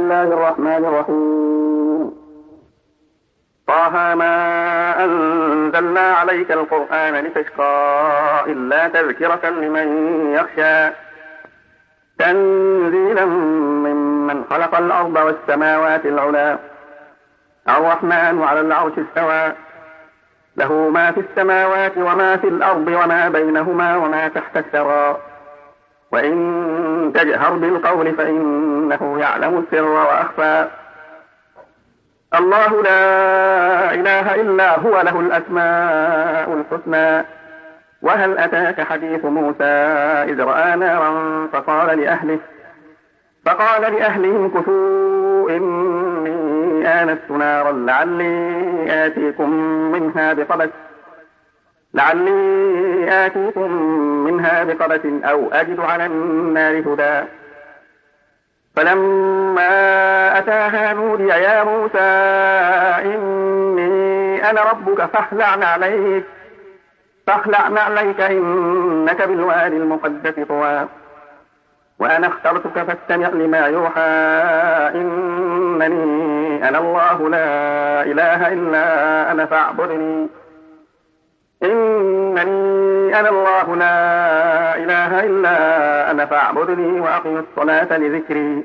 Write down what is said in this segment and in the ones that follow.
الله الرحمن الرحيم. طه ما أنزلنا عليك القرآن لتشقى إلا تذكرة لمن يخشى تنزيلا ممن خلق الأرض والسماوات العلى الرحمن على العرش استوى له ما في السماوات وما في الأرض وما بينهما وما تحت الثرى وإن تجهر بالقول فإنه يعلم السر وأخفى الله لا إله إلا هو له الأسماء الحسنى وهل أتاك حديث موسى إذ رأى نارا فقال لأهلهم كثوا إني آنست نارا لعلي آتيكم منها بقبس أو أجد على النار هدى فلما أتاها نودي يا موسى إني أنا ربك فاخلع نعليك إنك بالوادي المقدس طوى وأنا اخترتك فاستمع لما يوحى إنني أنا الله لا إله إلا أنا فاعبدني وأقم الصلاة لذكري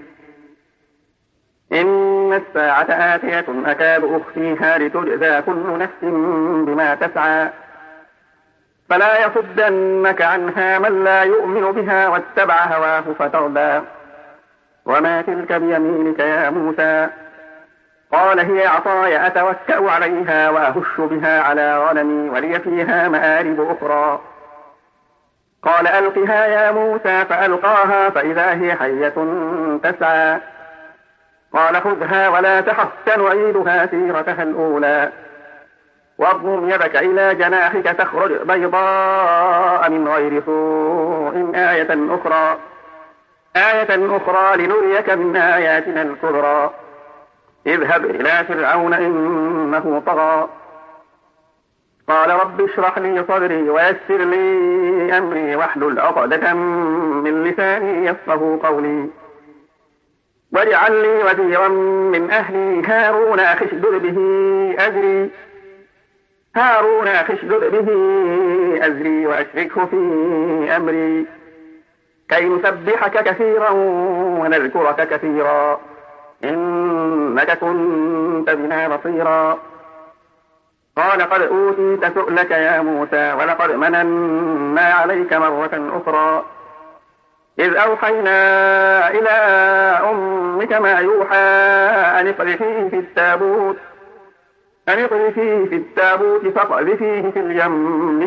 إن الساعة آتية أكاد أخفيها لتجزى كل نفس بما تسعى فلا يصدنك عنها من لا يؤمن بها واتبع هواه فتردى وما تلك بيمينك يا موسى قال هي عصاي أتوكأ عليها وأهش بها على غنمي ولي فيها مآرب أخرى قال ألقها يا موسى فألقاها فإذا هي حية تسعى قال خذها ولا تخف سنعيدها سيرتها الأولى واضم يدك إلى جناحك تخرج بيضاء من غير سوء آية أخرى لنريك من آياتنا الكبرى اذهب إلى فرعون إنه طغى قال رب اشرح لي صدري ويسر لي أمري واحلل عقدة من لساني يفقهوا قولي واجعل لي وزيرا من أهلي هارون أخشدد به أزري وأشركه في أمري كي نسبحك كثيرا ونذكرك كثيرا إنك كنت بنا بصيرا قال قد أوتيت سؤلك يا موسى ولقد مننا عليك مرة أخرى إذ أوحينا إلى أمك ما يوحى أن اقذفيه في التابوت فاقذفيه في اليم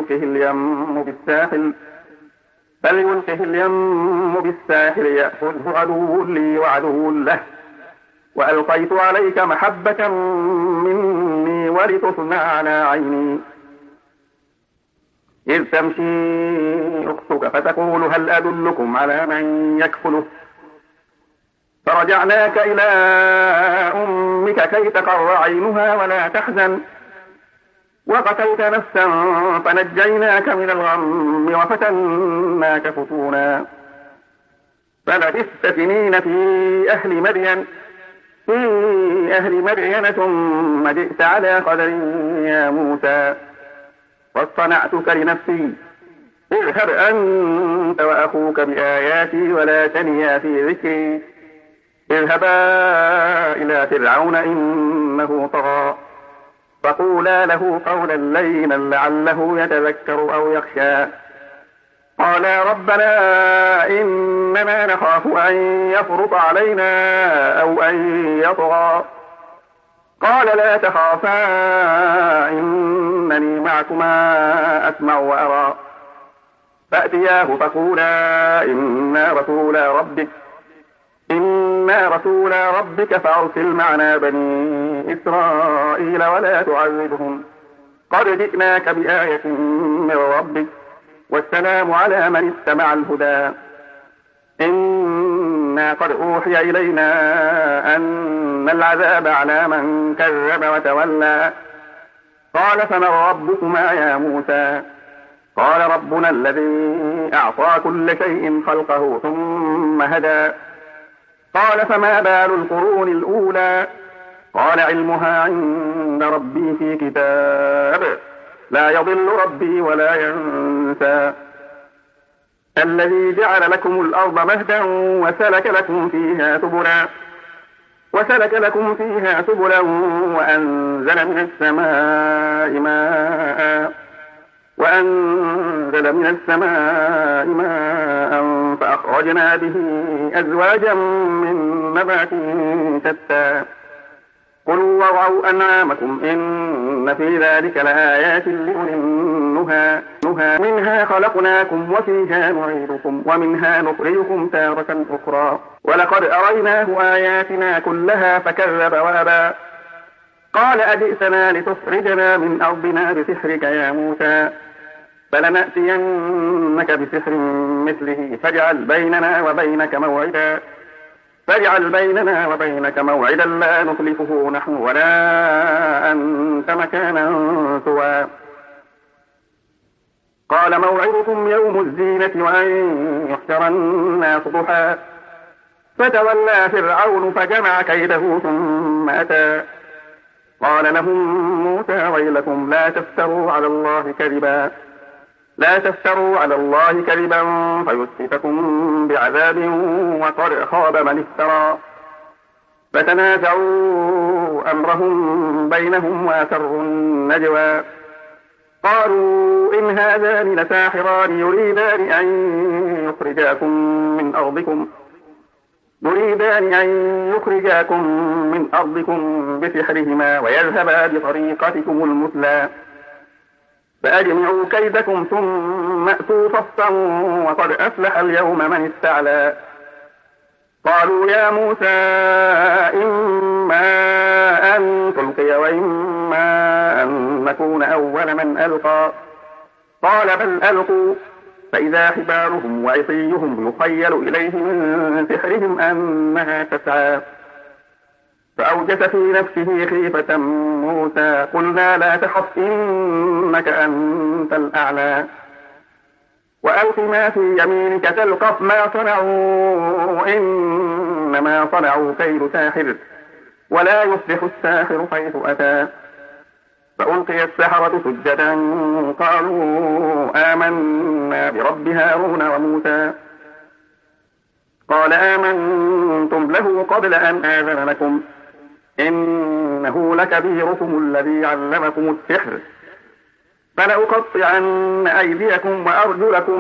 فليلقه اليم بالساحل يأخذه عدو لي وعدو له وألقيت عليك محبة مني ولتصنع على عيني إذ تمشي أختك فتقول هل أدلكم على من يكفله فرجعناك إلى أمك كي تقر عينها ولا تحزن وقتلت نفسا فنجيناك من الغم وفتناك فتونا فلبثت سنين في أهل مدين ثم جئت على قدر يا موسى واصطنعتك لنفسي اذهب أنت وأخوك بآياتي ولا تنيا في ذكري اذهبا إلى فرعون إنه طغى فقولا له قولا لينا لعله يتذكر أو يخشى قالا ربنا إننا نخاف أن يفرط علينا أو أن يطغى قال لا تخافا إنني معكما أسمع وأرى فأتياه فقولا إنا رسولا ربك فأرسل معنا بني إسرائيل ولا تعذبهم قد جئناك بآية من ربك والسلام على من اتبع الهدى إنا قد أوحي إلينا أن العذاب على من كذب وتولى قال فمن ربكما يا موسى قال ربنا الذي أعطى كل شيء خلقه ثم هدى قال فما بال القرون الأولى قال علمها عند ربي في كتاب لا يضل ربي ولا ينسى الذي جعل لكم الأرض مهدا وسلك لكم فيها سبلا وأنزل من السماء ماء فأخرجنا به أزواجا من نبات شتى قلوا وارعوا أنعامكم إن في ذلك لآيات لأولي النهى منها خلقناكم وفيها نعيدكم ومنها نخرجكم تارة أخرى ولقد أريناه آياتنا كلها فكذب وأبى قال أجئتنا لتخرجنا من أرضنا بسحرك يا موسى فلنأتينك بسحر مثله فاجعل بيننا وبينك موعدا لا نخلفه نحن ولا أنت مكانا سوى قال موعدكم يوم الزينة وأن يحشر الناس ضحى فتولى فرعون فجمع كيده ثم أتى قال لهم موسى ويلكم لا تفتروا على الله كذبا فيسحتكم بعذاب وقد خاب من افترى فتنازعوا أمرهم بينهم وأسروا النجوى قالوا إن هذان لساحران يريدان أن يخرجاكم من أرضكم بسحرهما ويذهبا بطريقتكم المثلى فأجمعوا كيدكم ثم أتوا صفا وقد أفلح اليوم من استعلى قالوا يا موسى إما أن تلقي وإما أن نكون أول من ألقى قال بل ألقوا فإذا حبالهم وعصيهم يخيل إليه من سحرهم أنها تسعى فأوجس في نفسه خيفة موسى قلنا لا تخف إنك أنت الأعلى وألق ما في يمينك تلقف ما صنعوا إنما صنعوا كيد ساحر ولا يفلح الساحر حيث أتى فألقي السحرة سجدا قالوا آمنا برب هارون وموسى قال آمنتم له قبل أن آذن لكم إنه لكبيركم الذي علمكم السحر فلأقطعن أيديكم وأرجلكم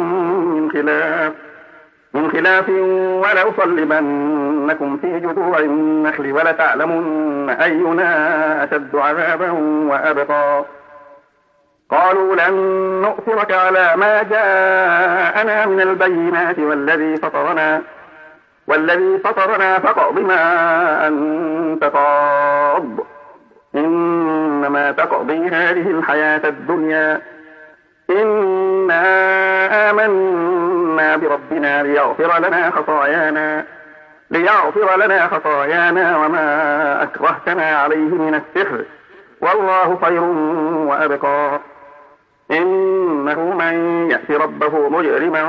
من خلاف ولأصلبنكم في جذوع النخل ولتعلمن أينا أشد عذابا وأبقى قالوا لن نؤثرك على ما جاءنا من البينات والذي فطرنا فاقض ما أنت قاض إنما تقضي هذه الحياة الدنيا إنا آمنا بربنا ليغفر لنا خطايانا وما أكرهتنا عليه من السحر والله خير وأبقى إنه من يأت ربه مجرما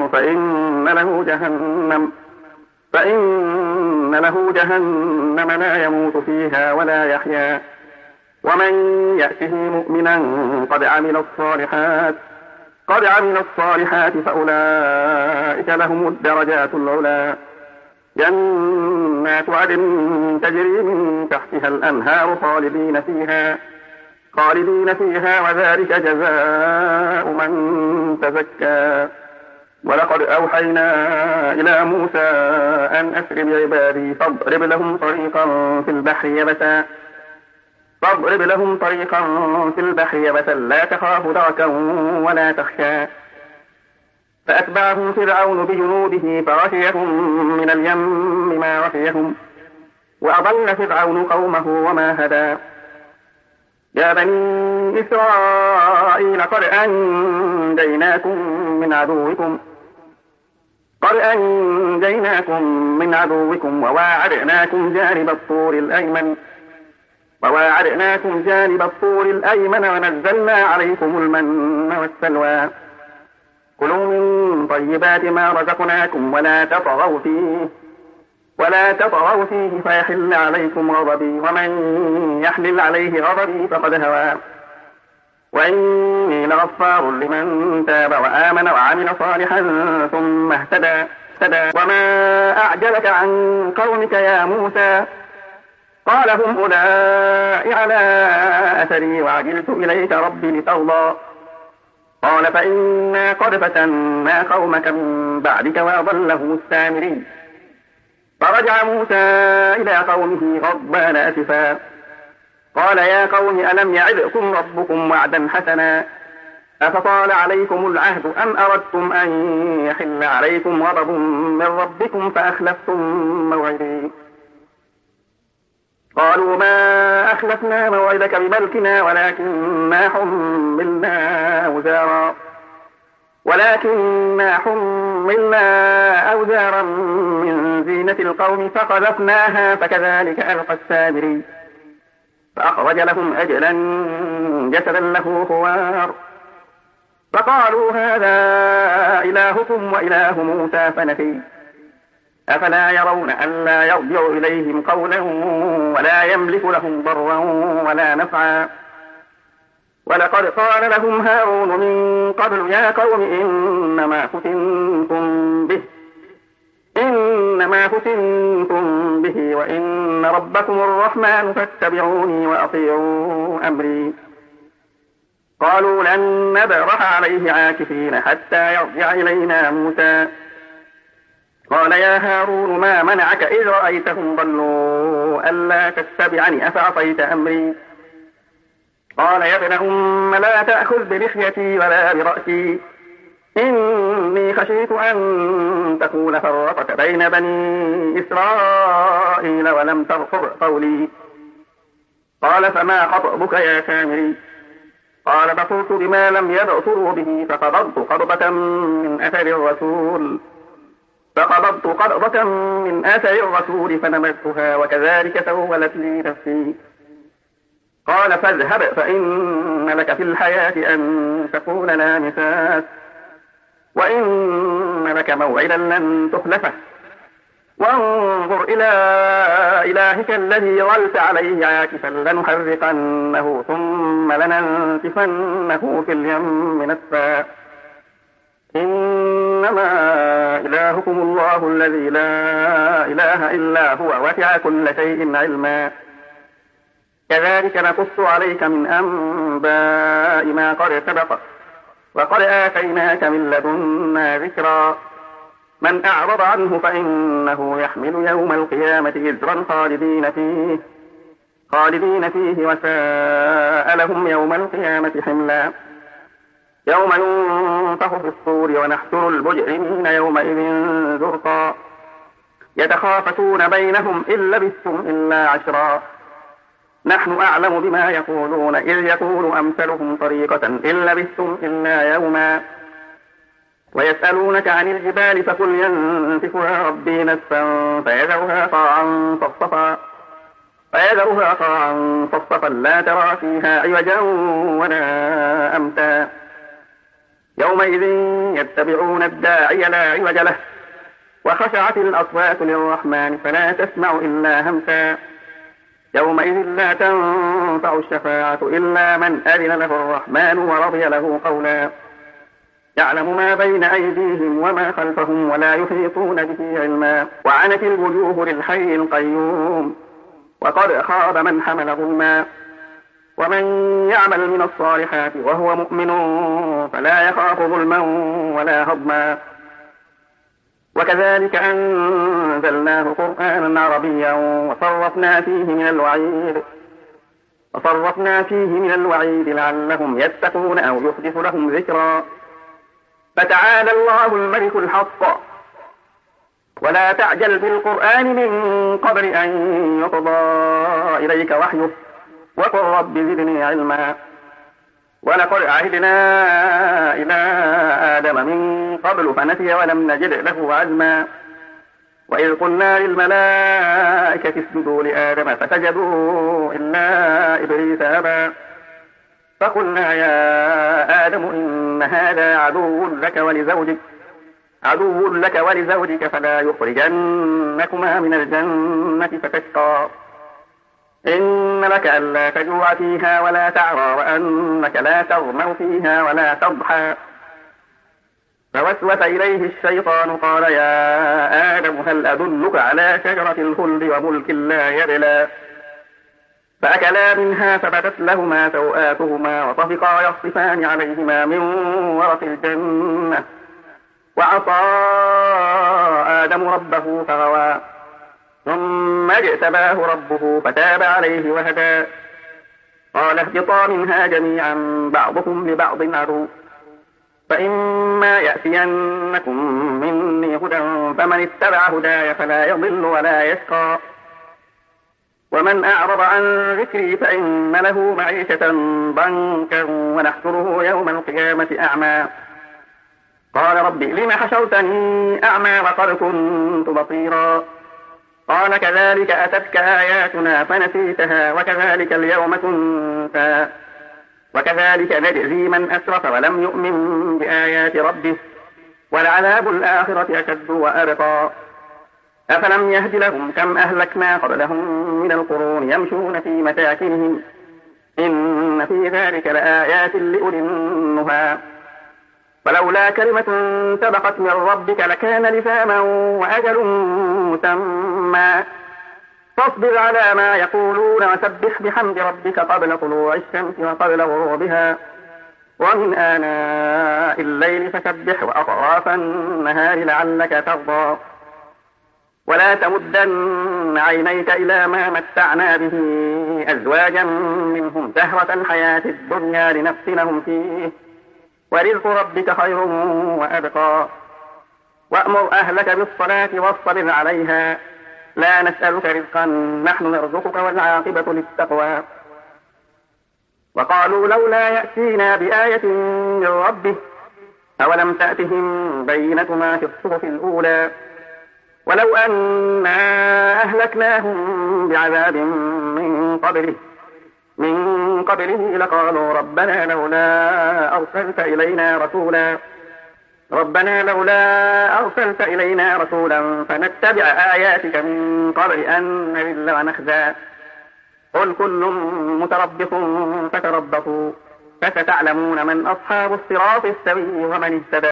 فإن له جهنم لا يموت فيها ولا يحيا ومن يأته مؤمنا قد عمل الصالحات فأولئك لهم الدرجات العلى جنات عدن تجري من تحتها الأنهار خالدين فيها وذلك جزاء من تزكى ولقد أوحينا إلى موسى أن أسر بعبادي فاضرب لهم طريقا في البحر يبسا لا تخاف دركا ولا تخشى فأتبعهم فرعون بجنوده فغشيهم من اليم ما غشيهم وأضل فرعون قومه وما هدى يا بني إسرائيل قد أنجيناكم من عدوكم وواعدناكم جانب الطور الأيمن ونزلنا عليكم المن والسلوى كلوا من طيبات ما رزقناكم ولا تطغوا فيه ولا تطغوا فيه فيحل عليكم غضبي، ومن يحلل عليه غضبي فقد هوى. وإني لغفار لمن تاب وآمن وعمل صالحا ثم اهتدى. وما أعجلك عن قومك يا موسى؟ قال هم أولئك على أثري وعجلت إليك ربي لترضى. قال فإنا قد فتنا قومك من بعدك وأضلهم السامري. فرجع موسى إلى قومه غضبان أسفا قال يا قوم ألم يعدكم ربكم وعدا حسنا أفطال عليكم العهد أم أردتم أن يحل عليكم غضب من ربكم فأخلفتم موعدي. قالوا ما أخلفنا موعدك بملكنا ولكننا حملنا أوزارا من زينة القوم فقذفناها فكذلك ألقى السامري. فأخرج لهم أجلا جسدا له خوار فقالوا هذا إلهكم وإله موسى فنسي. أفلا يرون ألا يرجع إليهم قولا ولا يملك لهم ضرا ولا نفعا. ولقد قال لهم هارون من قبل يا قوم إنما فتنتم به وإن ربكم الرحمن فاتبعوني وأطيعوا أمري. قالوا لن نبرح عليه عاكفين حتى يرجع إلينا موسى. قال يا هارون ما منعك إذ رأيتهم ضلوا ألا تتبعني أفعصيت أمري. قال يا ابن أم لا تأخذ بلحيتي ولا برأسي إني خشيت أن تقول فرقت بين بني إسرائيل ولم ترقب قولي. قال فما خطبك يا سامري؟ قال بصرت بما لم يبصروا به فقبضت قبضة من أثر الرسول فنبذتها وكذلك سولت لي نفسي. قال فاذهب فإن لك في الحياة أن تقول لا مساس وإن لك موعدا لن تخلفه وانظر إلى إلهك الذي ظلت عليه عاكفا لنحرقنه ثم لننسفنه في اليم نسفا. إنما إلهكم الله الذي لا إله إلا هو وسع كل شيء علما. كذلك نقص عليك من أنباء ما قد سبق وقد آتيناك من لدنا ذكرا. من أعرض عنه فإنه يحمل يوم القيامة وزرا خالدين فيه وساء لهم يوم القيامة حملا. يوم ينفخ في الصور ونحشر المجرمين يومئذ زرقا. يتخافتون بينهم إن لبثتم إلا عشرا. نحن أعلم بما يقولون إذ يقول أمثلهم طريقة إن لبثتم إلا يوما. ويسألونك عن الجبال فقل ينسفها ربي نسفا فيذرها قاعا صفصفا لا ترى فيها عوجا ولا أمتا. يومئذ يتبعون الداعي لا عوج له وخشعت الأصوات للرحمن فلا تسمع إلا همسا. يومئذ لا تنفع الشفاعة إلا من أذن له الرحمن ورضي له قولا. يعلم ما بين أيديهم وما خلفهم ولا يحيطون به علما. وعنت الوجوه للحي القيوم وقد خاب من حمل ظلما. ومن يعمل من الصالحات وهو مؤمن فلا يخاف ظلما ولا هضما. وكذلك أنزلناه قرآنا عربيا وصرفنا فيه من الوعيد لعلهم يتقون أو يحدث لهم ذكرا. فتعالى الله الملك الحق ولا تعجل بالقرآن من قبل أن يقضى إليك وحيه وقل رب زدني علما. ولقد عهدنا إلى آدم من قبل فنسي ولم نجد له عزما. وإذ قلنا للملائكة اسجدوا لآدم فسجدوا إلا إبليس أبى. فقلنا يا آدم إن هذا عدو لك ولزوجك عدو لك ولزوجك فلا يخرجنكما من الجنة فتشقى إن لك ألا تجوع فيها ولا تعرى وأنك لا تظمأ فيها ولا تضحى فوسوس إليه الشيطان قال يا آدم هل أدلك على شجرة الخلد وملك لا يبلى فأكلا منها فبدت لهما سوآتهما وطفقا يخصفان عليهما من ورق الجنة وعصى آدم ربه فغوى ثم اجتباه ربه فتاب عليه وهدى قال اهبطا منها جميعا بعضكم لبعض عدو فإما يأتينكم مني هدى فمن اتبع هداي فلا يضل ولا يشقى ومن أعرض عن ذكري فإن له معيشة ضنكا ونحشره يوم القيامة أعمى قال رب لم حشرتني أعمى وقد كنت بصيرا قال كذلك أتتك آياتنا فنسيتها وكذلك اليوم تنسى وكذلك نجزي من أسرف ولم يؤمن بآيات ربه ولعذاب الآخرة أشد وأبقى أفلم يهد لهم كم أهلكنا قبلهم من القرون يمشون في مساكنهم إن في ذلك لآيات لأولي النهى ولولا كلمة سبقت من ربك لكان لزاما وأجل مسمى فاصبر على ما يقولون وسبح بحمد ربك قبل طلوع الشمس وقبل غروبها ومن آناء الليل فسبح وأطراف النهار لعلك ترضى ولا تمدن عينيك إلى ما متعنا به أزواجا منهم زهرة الحياة الدنيا لنفتنهم فيه ورزق ربك خير وأبقى وأمر أهلك بالصلاة واصطبر عليها لا نسألك رزقا نحن نرزقك والعاقبة للتقوى وقالوا لولا يأتينا بآية من ربه أولم تأتهم بينة ما في الصحف الأولى ولو أنا أهلكناهم بعذاب من قبله لقالوا ربنا لولا أرسلت إلينا رسولا فنتبع آياتك من قبل أن نذل ونخزى قل كل متربص فتربصوا فستعلمون من أصحاب الصراط السوي ومن اهتدى